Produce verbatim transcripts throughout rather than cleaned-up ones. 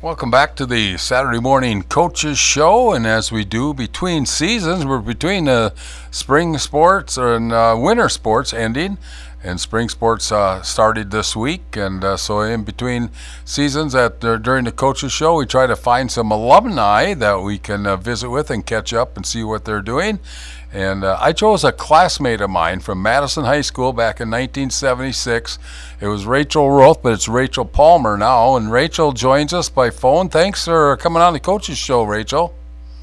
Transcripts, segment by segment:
Welcome back to the Saturday Morning Coaches Show. And as we do between seasons, we're between uh, spring sports and uh, winter sports ending. And spring sports uh, started this week. And uh, so in between seasons at uh, during the Coaches Show, we try to find some alumni that we can uh, visit with and catch up and see what they're doing. And uh, I chose a classmate of mine from Madison High School back in nineteen seventy-six. It was Rachel Roth, but it's Rachel Palmer now. And Rachel joins us by phone. Thanks for coming on the Coaches Show, Rachel.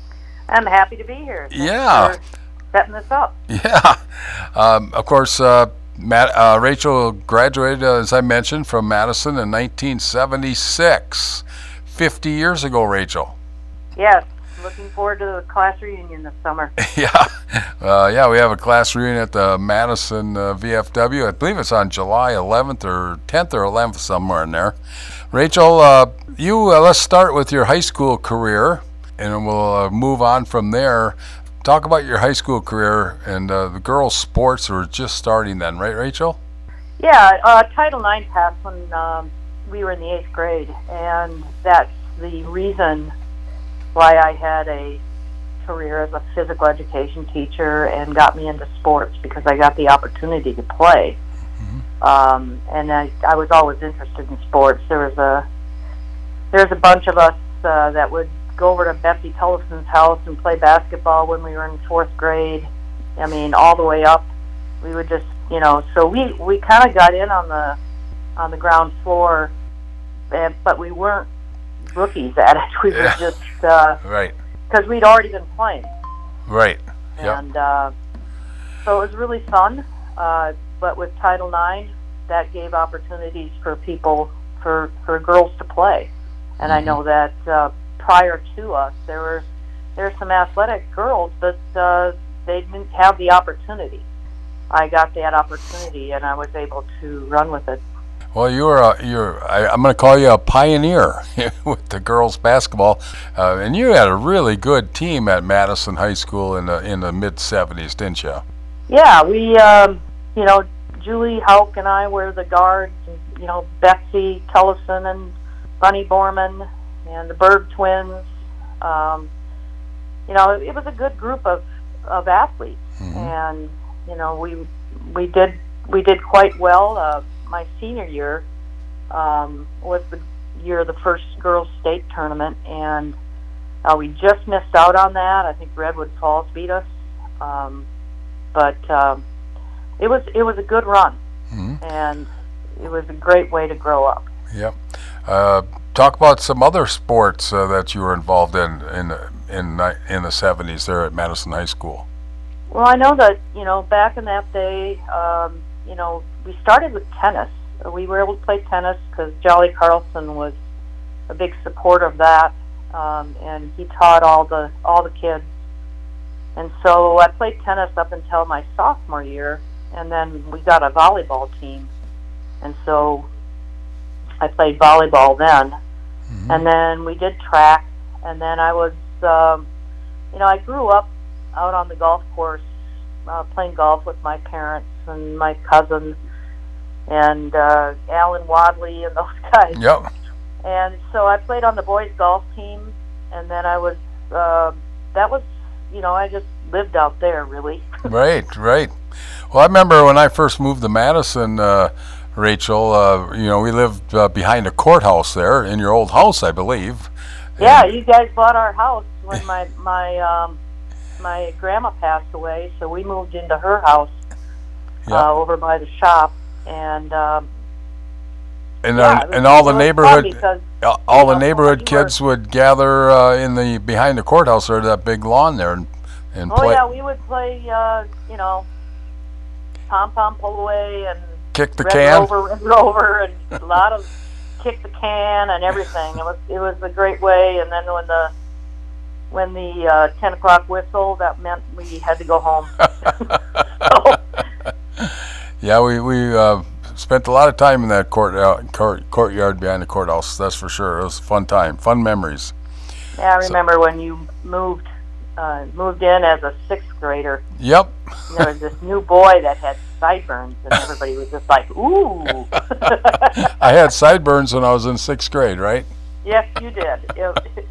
I'm happy to be here. Thanks yeah. for setting this up. Yeah. Um, of course, uh, Matt, uh, Rachel graduated, uh, as I mentioned, from Madison in nineteen seventy-six. fifty years ago, Rachel. Yes. Looking forward to the class reunion this summer. Yeah, uh, yeah, we have a class reunion at the Madison uh, V F W. I believe it's on July eleventh or tenth or eleventh, somewhere in there. Rachel, uh, you uh, let's start with your high school career, and we'll uh, move on from there. Talk about your high school career and uh, the girls' sports were just starting then, right, Rachel? Yeah, uh, Title nine passed when um, we were in the eighth grade, and that's the reason why I had a career as a physical education teacher and got me into sports, because I got the opportunity to play. Mm-hmm. Um, and I, I was always interested in sports. There was a there was a bunch of us uh, that would go over to Betsy Tullison's house and play basketball when we were in fourth grade. I mean, all the way up. We would just, you know, so we, we kind of got in on the on the ground floor, and, but we weren't rookies at it. We were yeah. just uh, right, because we'd already been playing. Right. Yep. And uh, so it was really fun. Uh, but with Title nine, that gave opportunities for people, for, for girls to play. And mm-hmm. I know that uh, prior to us, there were there were some athletic girls, but uh, they didn't have the opportunity. I got that opportunity, and I was able to run with it. Well, you're a, you're I, I'm going to call you a pioneer with the girls basketball, uh, and you had a really good team at Madison High School in the in the mid seventies, didn't you? Yeah, we, um, you know, Julie Hauk and I were the guards. And, you know, Betsy Tullison and Bunny Borman and the Berg twins. Um, you know, it, it was a good group of, of athletes, mm-hmm. and you know, we we did we did quite well. Uh, my senior year um, was the year of the first girls' state tournament, and uh, we just missed out on that. I think Redwood Falls beat us, um, but um, it was it was a good run, mm-hmm. and it was a great way to grow up. Yep. Uh, talk about some other sports uh, that you were involved in in in in the seventies there at Madison High School. Well, I know that, you know, back in that day, um, you know, we started with tennis. We were able to play tennis because Jolly Carlson was a big supporter of that, um, and he taught all the all the kids. And so I played tennis up until my sophomore year, and then we got a volleyball team, and so I played volleyball then. Mm-hmm. And then we did track, and then I was, um, you know, I grew up out on the golf course, uh, playing golf with my parents and my cousins and uh, Alan Wadley and those guys. Yep. And so I played on the boys' golf team, and then I was, uh, that was, you know, I just lived out there, really. Right, right. Well, I remember when I first moved to Madison, uh, Rachel, uh, you know, we lived uh, behind a courthouse there, in your old house, I believe. Yeah, and you guys bought our house when my, my, um, my grandma passed away, so we moved into her house uh, yep. over by the shop, and um, and yeah, our, was, and all the neighborhood because, all the know, neighborhood kids were, would gather uh, in the behind the courthouse or that big lawn there and and oh play. yeah, we would play uh, you know, pom pom pull away and kick the red can rover, red rover, and a lot of kick the can and everything. It was it was a great way, and then when the When the uh, ten o'clock whistle, that meant we had to go home. so. Yeah, we we uh, spent a lot of time in that court, uh, court courtyard behind the courthouse. That's for sure. It was a fun time, fun memories. Yeah, I remember so, when you moved uh, moved in as a sixth grader. Yep. There was this new boy that had sideburns, and everybody was just like, "Ooh." I had sideburns when I was in sixth grade, right? Yes, you did. It,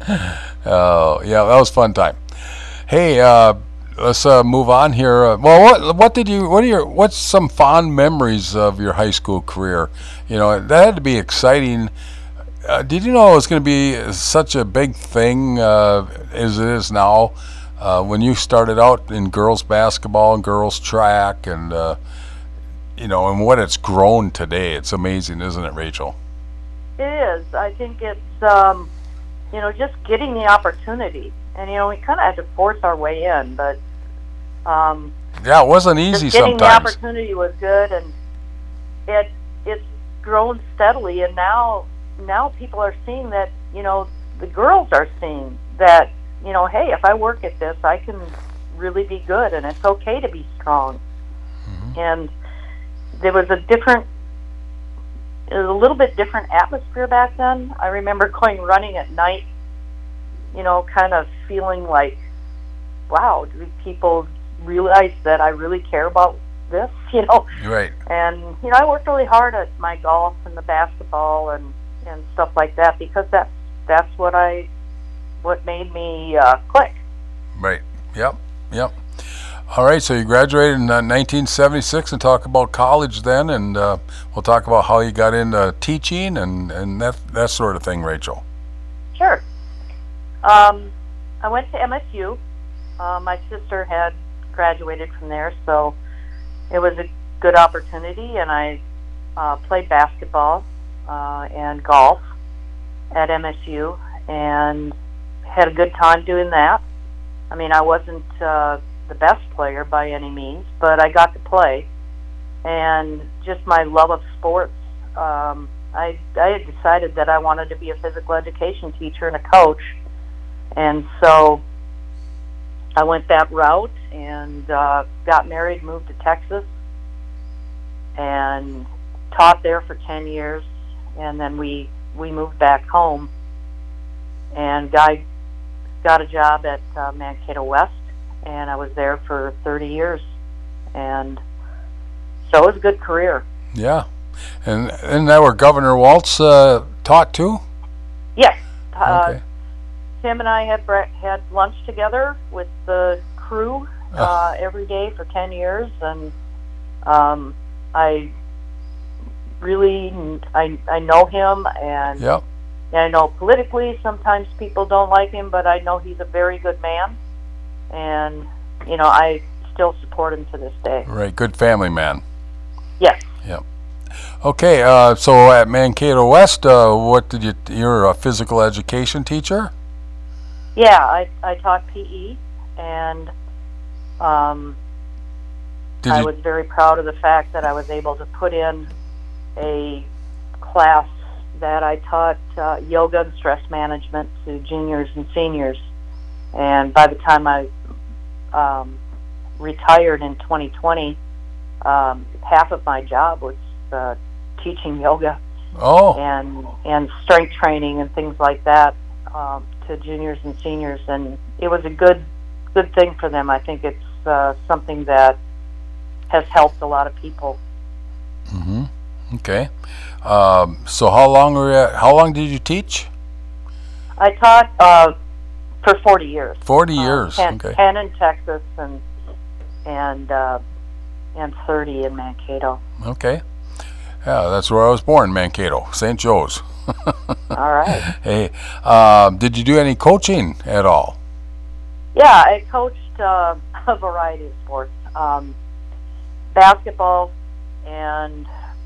Oh, yeah, that was a fun time. Hey, uh, let's uh, move on here. Uh, well, what what did you what are your what's some fond memories of your high school career? You know, that had to be exciting. Uh, did you know it was going to be such a big thing uh, as it is now? Uh, when you started out in girls basketball and girls track, and uh, you know, and what it's grown today, it's amazing, isn't it, Rachel? it is. I think it's, um, you know, just getting the opportunity. And, you know, we kind of had to force our way in, but um, Yeah, it wasn't easy just getting the sometimes. opportunity was good, and it it's grown steadily. And now now people are seeing that, you know, the girls are seeing that, you know, hey, if I work at this, I can really be good, and it's okay to be strong. Mm-hmm. And there was a different, it was a little bit different atmosphere back then. I remember going running at night, you know, kind of feeling like, wow, do people realize that I really care about this, you know? Right. And, you know, I worked really hard at my golf and the basketball and, and stuff like that, because that's, that's what I, what made me uh, click. Right. Yep. Yep. All right. So you graduated in uh, nineteen seventy-six, and talk about college then, and uh, we'll talk about how you got into teaching and, and that that sort of thing, Rachel. Sure. Um, I went to M S U. Uh, my sister had graduated from there, so it was a good opportunity, and I uh, played basketball uh, and golf at M S U, and had a good time doing that. I mean, I wasn't uh, the best player by any means, but I got to play, and just my love of sports. Um, I, I had decided that I wanted to be a physical education teacher and a coach, and so I went that route and uh, got married, moved to Texas, and taught there for ten years, and then we, we moved back home, and I got a job at uh, Mankato West, and I was there for thirty years, and so it was a good career. Yeah. And and that where Governor Waltz uh, taught too? Yes. Uh, Okay. Tim and I had bre- had lunch together with the crew uh, every day for ten years, and um, I really I I know him, and Yep. and I know politically sometimes people don't like him, but I know he's a very good man, and you know I still support him to this day. Right. Good family man. Yes. Yep. Okay. Uh, so at Mankato West, uh, what did you? You're a physical education teacher. Yeah, I I taught P E, and um, Did I you? was very proud of the fact that I was able to put in a class that I taught uh, yoga and stress management to juniors and seniors. And by the time I um, retired in twenty twenty, um, half of my job was uh, teaching yoga Oh. and and strength training and things like that um, to juniors and seniors, and it was a good good thing for them. I think it's uh, something that has helped a lot of people. Mm-hmm. Okay. Um, so how long were you, how long did you teach? I taught uh, for forty years. Forty Uh, years. ten, Okay. ten in Texas and and uh, and thirty in Mankato. Okay. Yeah, that's where I was born, Mankato, Saint Joe's. All right. Hey, uh, did you do any coaching at all? Yeah, I coached uh, a variety of sports, um, basketball, and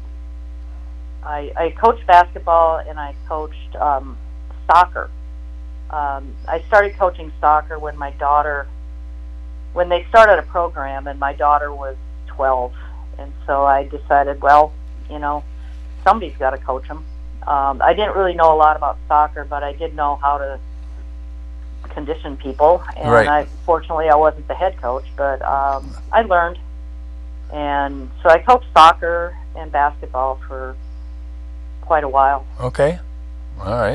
I, I coached basketball, and I coached um, soccer. Um, I started coaching soccer when my daughter, when they started a program, and my daughter was twelve, and so I decided, well, you know, somebody's got to coach them. Um, I didn't really know a lot about soccer, but I did know how to condition people, and Right. I fortunately I wasn't the head coach, but um, I learned, and so I coached soccer and basketball for quite a while. Okay. All right.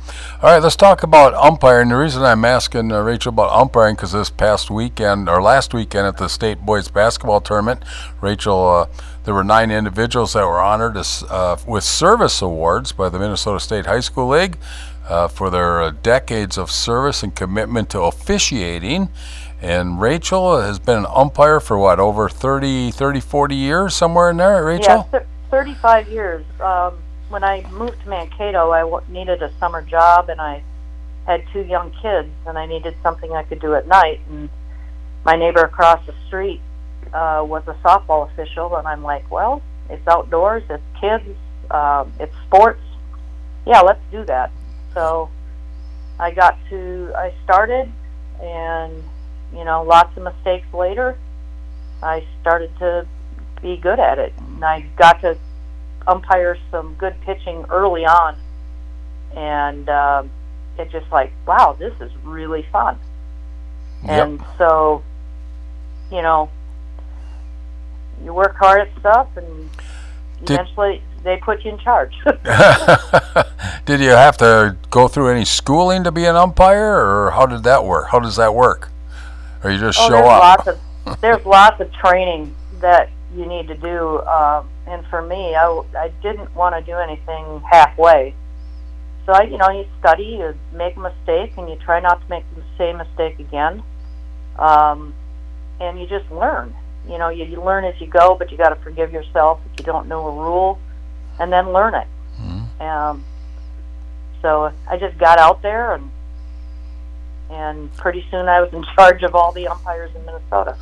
All right, let's talk about umpiring. The reason I'm asking uh, Rachel about umpiring because this past weekend or last weekend at the state boys basketball tournament, Rachel, uh, there were nine individuals that were honored as, uh, with service awards by the Minnesota State High School League uh, for their uh, decades of service and commitment to officiating. And Rachel has been an umpire for what, over thirty, thirty, forty years, somewhere in there, Rachel? Yeah, th- thirty-five years. Um, when I moved to Mankato, I w- needed a summer job, and I had two young kids, and I needed something I could do at night. And my neighbor across the street uh, was a softball official, and I'm like, well, it's outdoors, it's kids, uh, it's sports. Yeah, let's do that. So I got to, I started, and, you know, lots of mistakes later, I started to be good at it. And I got to umpire some good pitching early on, and um, it's just like, wow, this is really fun. Yep. And so, you know, you work hard at stuff, and eventually Did, they put you in charge. Did you have to go through any schooling to be an umpire, or how did that work? How does that work? Or you just oh, show there's up? Lots of, there's lots of training that you need to do. Uh, and for me, I, I didn't want to do anything halfway. So, I, you know, you study, you make a mistake, and you try not to make the same mistake again. Um, and you just learn. You know, you, you learn as you go, but you got to forgive yourself if you don't know a rule, and then learn it. Mm-hmm. Um, so I just got out there, and and pretty soon I was in charge of all the umpires in Minnesota.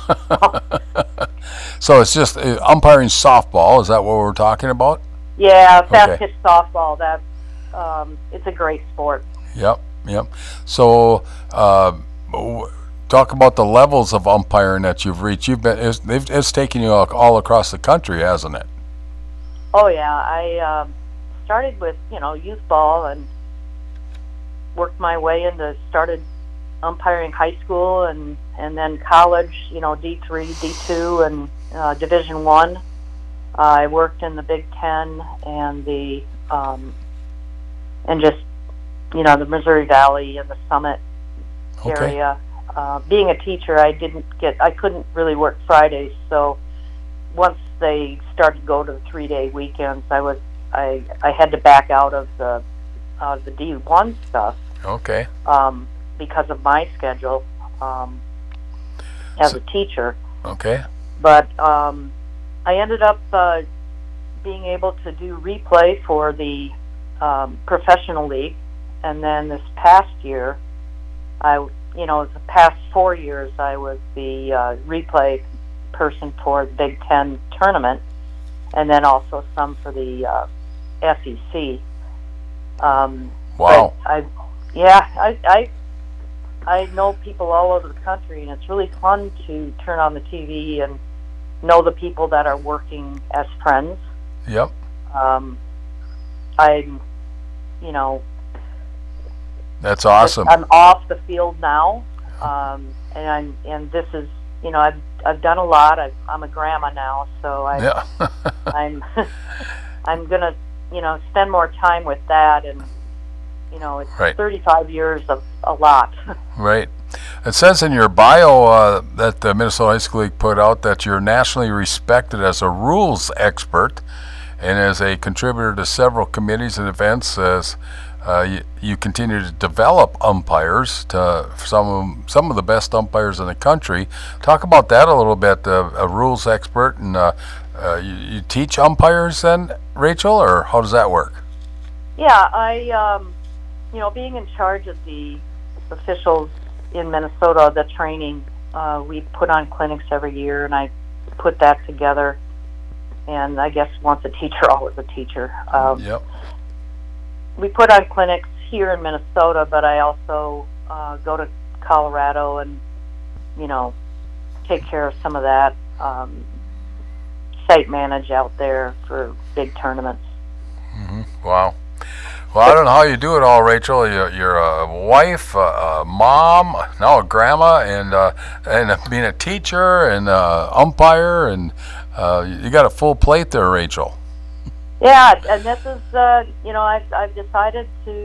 So it's just uh, umpiring softball. Is that what we're talking about? Yeah, fast okay. pitch softball. That um, it's a great sport. Yep, yep. So uh, talk about the levels of umpiring that you've reached. You've been it's, it's taken you all, all across the country, hasn't it? Oh yeah, I um, started with you know youth ball and worked my way into started umpiring high school and and then college, you know, D three, D two, and uh, Division One. Uh, I worked in the Big Ten and the um, and just you know the Missouri Valley and the Summit okay. area. Uh, being a teacher, I didn't get I couldn't really work Fridays, so once they started to go to the three day weekends, I was I I had to back out of the out of the D one stuff. Okay. Um, because of my schedule um, as so, a teacher. Okay. But um, I ended up uh, being able to do replay for the um, professional league, and then this past year, I you know the past four years I was the uh, replay person for the Big Ten tournament, and then also some for the uh, S E C. Um, wow. I, yeah, I, I I know people all over the country, and it's really fun to turn on the T V and know the people that are working as friends. Yep. Um, I'm, you know, that's awesome. I'm off the field now, um, and I'm, and this is, you know, I've I've done a lot. I've, I'm a grandma now, so I, yeah. I'm I'm gonna, you know, spend more time with that, and you know, it's right. thirty-five years of a lot. Right. It says in your bio uh, that the Minnesota High School League put out that you're nationally respected as a rules expert and as a contributor to several committees and events as uh, you, you continue to develop umpires to some of, some of the best umpires in the country. Talk about that a little bit, uh, a rules expert, and uh, uh, you, you teach umpires then, Rachel, or how does that work? Yeah, I... Um, You know, being in charge of the officials in Minnesota, the training, uh, we put on clinics every year, and I put that together. And I guess once a teacher, always a teacher. Um, yep. We put on clinics here in Minnesota, but I also uh, go to Colorado and, you know, take care of some of that, um, site manage out there for big tournaments. Mm-hmm. Wow. Well, I don't know how you do it all, Rachel. You're, you're a wife, a, a mom, now a grandma, and uh, and being a teacher and uh, umpire, and uh, you got a full plate there, Rachel. Yeah, and this is, uh, you know, I've, I've decided to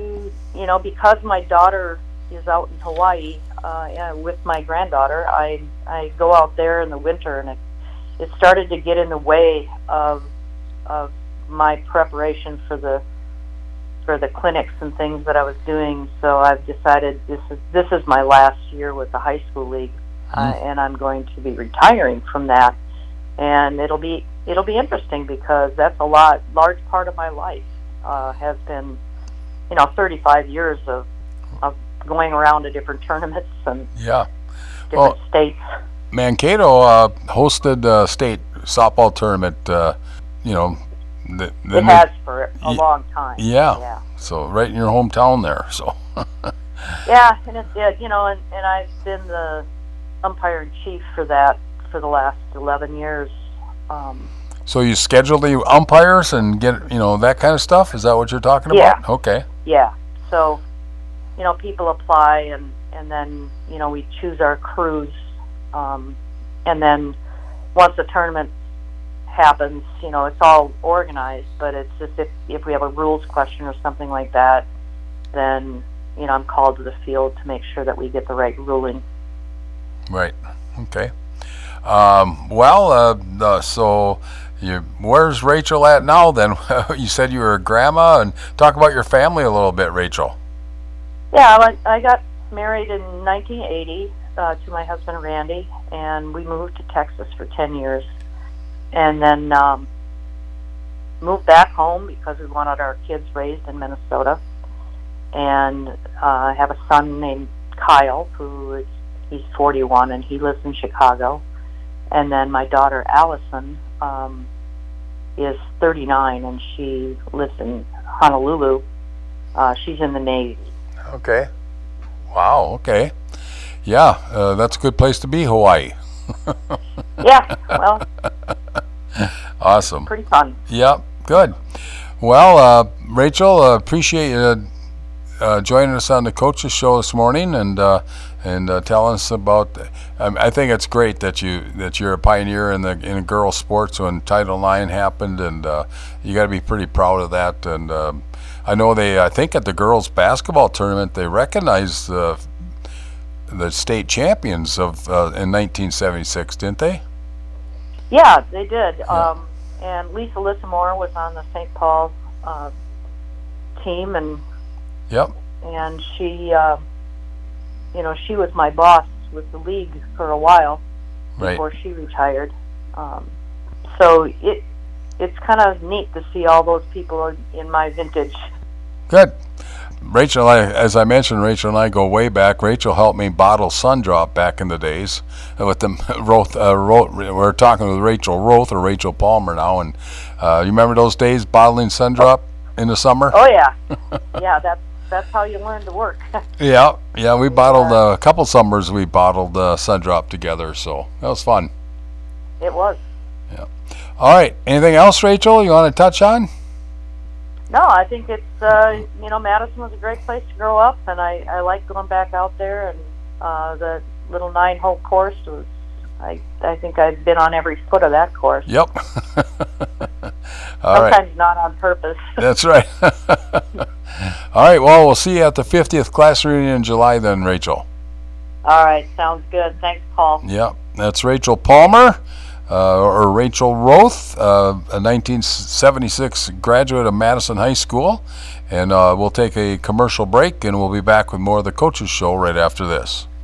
you know, because my daughter is out in Hawaii uh, yeah, with my granddaughter, I I go out there in the winter, and it it started to get in the way of of my preparation for the for the clinics and things that I was doing. So I've decided this is this is my last year with the high school league, mm. uh, and I'm going to be retiring from that. And it'll be it'll be interesting because that's a lot large part of my life uh, has been, you know, thirty-five years of of going around to different tournaments and yeah, different well, states. Mankato uh, hosted a state softball tournament. Uh, you know. The, the it has for a long time. Yeah. yeah. So right in your hometown there. So. yeah, and it's it, you know, and, and I've been the umpire in chief for that for the last eleven years. Um, so you schedule the umpires and get you know that kind of stuff. Is that what you're talking yeah. about? Okay. Yeah. So, you know, people apply, and and then you know we choose our crews, um, and then once the tournament happens, you know, it's all organized, but it's just if, if we have a rules question or something like that, then, you know, I'm called to the field to make sure that we get the right ruling. Right. Okay. Um, well, uh, uh, so you, where's Rachel at now then? You said you were a grandma, and talk about your family a little bit, Rachel. Yeah, I, I got married in nineteen eighty uh, to my husband, Randy, and we moved to Texas for ten years. And then um, moved back home because we wanted our kids raised in Minnesota. And uh, I have a son named Kyle, who is he's forty-one, and he lives in Chicago. And then my daughter Allison um, is thirty-nine, and she lives in Honolulu. Uh, she's in the Navy. Okay. Wow. Okay. Yeah, uh, that's a good place to be, Hawaii. Yeah. Well. Awesome. Pretty fun. Yep. Good. Well, uh, Rachel, uh, appreciate you uh, joining us on the Coaches Show this morning, and uh, and uh, telling us about. Um, I think it's great that you that you're a pioneer in the in girls sports when Title nine happened, and uh, you got to be pretty proud of that. And um, I know they, I think at the girls basketball tournament, they recognized uh, the state champions of uh, in nineteen seventy-six, didn't they? Yeah, they did. Yeah. Um, and Lisa Lissamore was on the Saint Paul uh, team, and yep. and she, uh, you know, she was my boss with the league for a while right. before she retired. Um, so it it's kind of neat to see all those people in my vintage. Good. Rachel, I, as I mentioned, Rachel and I go way back. Rachel helped me bottle Sundrop back in the days. With them, Roth, uh, Roth, we're talking with Rachel Roth or Rachel Palmer now, and uh, you remember those days bottling Sundrop in the summer? Oh yeah, yeah. That's that's how you learn to work. yeah, yeah. We bottled uh, a couple summers. We bottled uh, Sundrop together, so that was fun. It was. Yeah. All right. Anything else, Rachel? You want to touch on? No, I think it's, uh, you know, Madison was a great place to grow up, and I, I like going back out there, and uh, the little nine-hole course was, I I think I've been on every foot of that course. Yep. All Sometimes right. not on purpose. That's right. All right, well, we'll see you at the fiftieth class reunion in July then, Rachel. All right, sounds good. Thanks, Paul. Yep, that's Rachel Palmer. Uh, or Rachel Roth, uh, a nineteen seventy-six graduate of Madison High School. And uh, we'll take a commercial break, and we'll be back with more of the Coaches Show right after this.